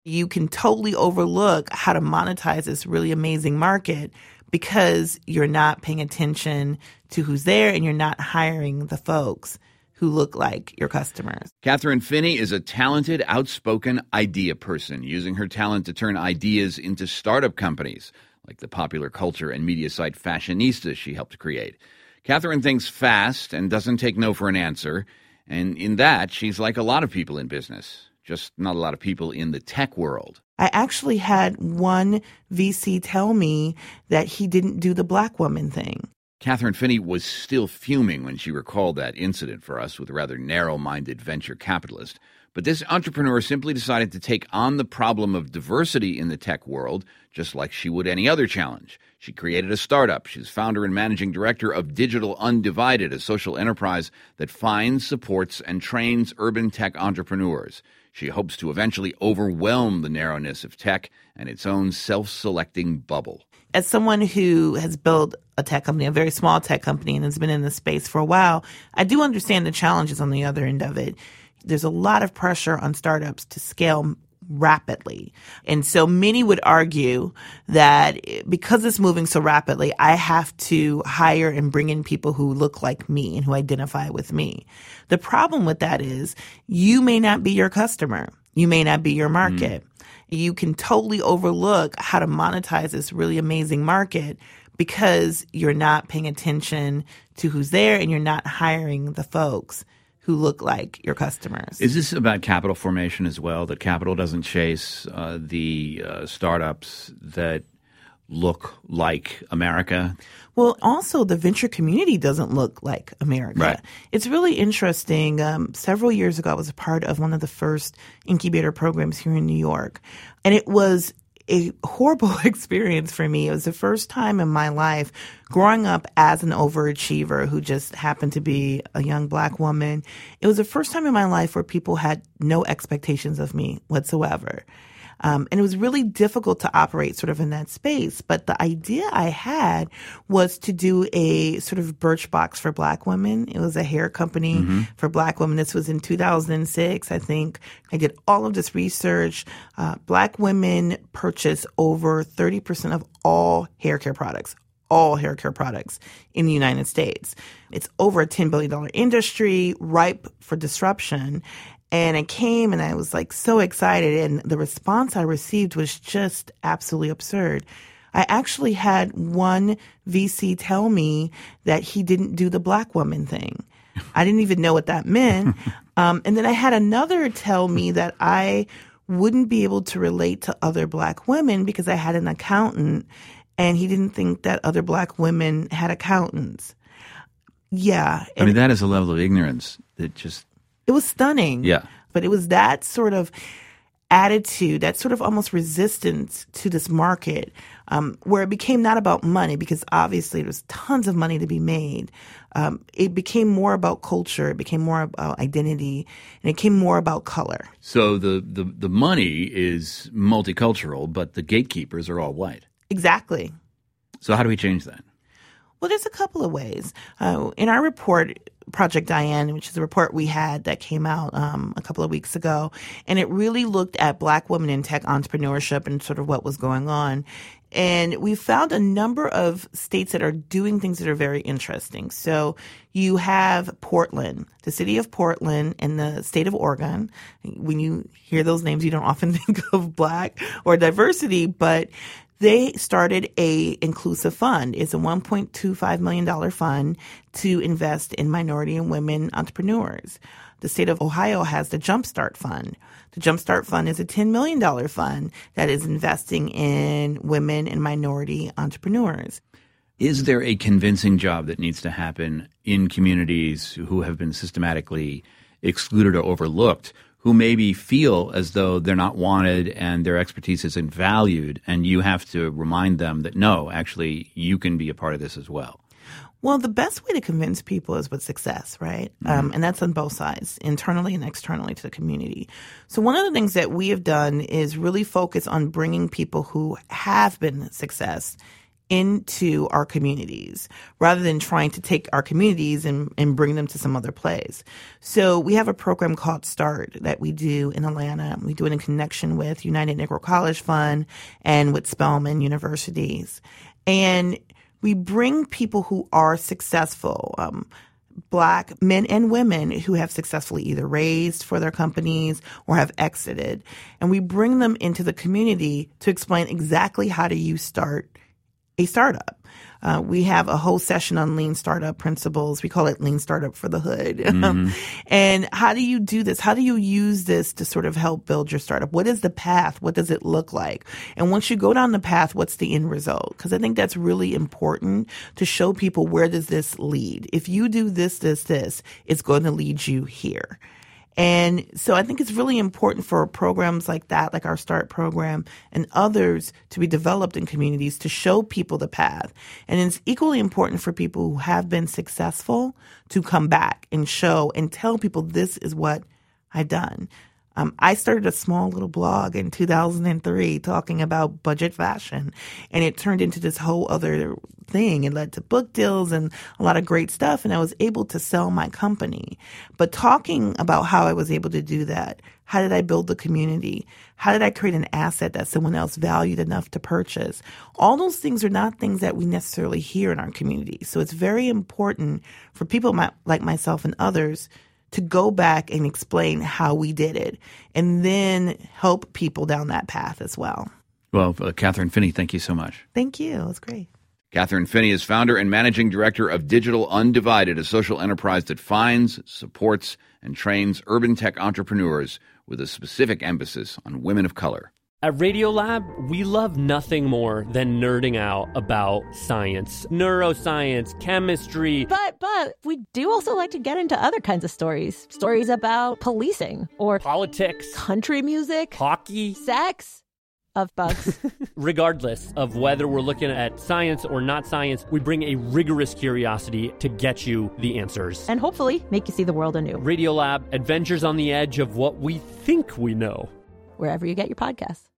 You can totally overlook how to monetize this really amazing market because you're not paying attention to who's there and you're not hiring the folks who look like your customers. Catherine Finney is a talented, outspoken idea person, using her talent to turn ideas into startup companies, like the popular culture and media site Fashionista she helped create. Catherine thinks fast and doesn't take no for an answer, and in that, she's like a lot of people in business, just not a lot of people in the tech world. I actually had one VC tell me that he didn't do the black woman thing. Catherine Finney was still fuming when she recalled that incident for us with a rather narrow-minded venture capitalist. But this entrepreneur simply decided to take on the problem of diversity in the tech world, just like she would any other challenge. She created a startup. She's founder and managing director of Digital Undivided, a social enterprise that finds, supports, and trains urban tech entrepreneurs. She hopes to eventually overwhelm the narrowness of tech and its own self-selecting bubble. As someone who has built a tech company, a very small tech company, and has been in this space for a while, I do understand the challenges on the other end of it. There's a lot of pressure on startups to scale rapidly. And so many would argue that because it's moving so rapidly, I have to hire and bring in people who look like me and who identify with me. The problem with that is you may not be your customer. You may not be your market. You can totally overlook how to monetize this really amazing market because you're not paying attention to who's there and you're not hiring the folks who look like your customers. Is this about capital formation as well, that capital doesn't chase the startups that look like America? Well, also the venture community doesn't look like America. Right. It's really interesting. Several years ago, I was a part of one of the first incubator programs here in New York. And it was a horrible experience for me. It was the first time in my life growing up as an overachiever who just happened to be a young black woman. It was the first time in my life where people had no expectations of me whatsoever. And it was really difficult to operate sort of in that space. But the idea I had was to do a sort of Birchbox for black women. It was a hair company for black women. This was in 2006, I think. I did all of this research. Black women purchase over 30% of all hair care products in the United States. It's over a $10 billion industry, ripe for disruption. And I came and I was like so excited, and the response I received was just absolutely absurd. I actually had one VC tell me that he didn't do the black woman thing. I didn't even know what that meant. And then I had another tell me that I wouldn't be able to relate to other black women because I had an accountant, and he didn't think that other black women had accountants. Yeah. I mean, that is a level of ignorance that just... It was stunning. Yeah. But it was that sort of attitude, that sort of almost resistance to this market, where it became not about money, because obviously there's tons of money to be made. It became more about culture. It became more about identity, and it became more about color. So the money is multicultural, but the gatekeepers are all white. Exactly. So how do we change that? Well, there's a couple of ways. In our report, Project Diane, which is a report we had that came out a couple of weeks ago, and it really looked at black women in tech entrepreneurship and sort of what was going on. And we found a number of states that are doing things that are very interesting. So you have Portland, the city of Portland and the state of Oregon. When you hear those names, you don't often think of black or diversity, but they started a inclusive fund. It's a $1.25 million fund to invest in minority and women entrepreneurs. The state of Ohio has the Jumpstart Fund. The Jumpstart Fund is a $10 million fund that is investing in women and minority entrepreneurs. Is there a convincing job that needs to happen in communities who have been systematically excluded or overlooked, who maybe feel as though they're not wanted and their expertise isn't valued, and you have to remind them that, no, actually, you can be a part of this as well? Well, the best way to convince people is with success, right? And that's on both sides, internally and externally to the community. So one of the things that we have done is really focus on bringing people who have been success into our communities rather than trying to take our communities and bring them to some other place. So we have a program called START that we do in Atlanta. We do it in connection with United Negro College Fund and with Spelman Universities. And we bring people who are successful, Black men and women who have successfully either raised for their companies or have exited. And we bring them into the community to explain exactly how do you start a startup. We have a whole session on lean startup principles. We call it Lean Startup for the Hood. Mm-hmm. And how do you do this? How do you use this to sort of help build your startup? What is the path? What does it look like? And once you go down the path, what's the end result? Because I think that's really important to show people, where does this lead? If you do this, it's going to lead you here. And so I think it's really important for programs like that, like our START program and others, to be developed in communities to show people the path. And it's equally important for people who have been successful to come back and show and tell people, this is what I've done. I started a small little blog in 2003 talking about budget fashion, and it turned into this whole other thing. It led to book deals and a lot of great stuff, and I was able to sell my company. But talking about how I was able to do that, how did I build the community? How did I create an asset that someone else valued enough to purchase? All those things are not things that we necessarily hear in our community. So it's very important for people like myself and others to go back and explain how we did it, and then help people down that path as well. Well, Catherine Finney, thank you so much. Thank you. It was great. Catherine Finney is founder and managing director of Digital Undivided, a social enterprise that finds, supports, and trains urban tech entrepreneurs with a specific emphasis on women of color. At Radiolab, we love nothing more than nerding out about science, neuroscience, chemistry. But we do also like to get into other kinds of stories. Stories about policing or politics, country music, hockey, sex, of bugs. Regardless of whether we're looking at science or not science, we bring a rigorous curiosity to get you the answers. And hopefully make you see the world anew. Radiolab, adventures on the edge of what we think we know. Wherever you get your podcasts.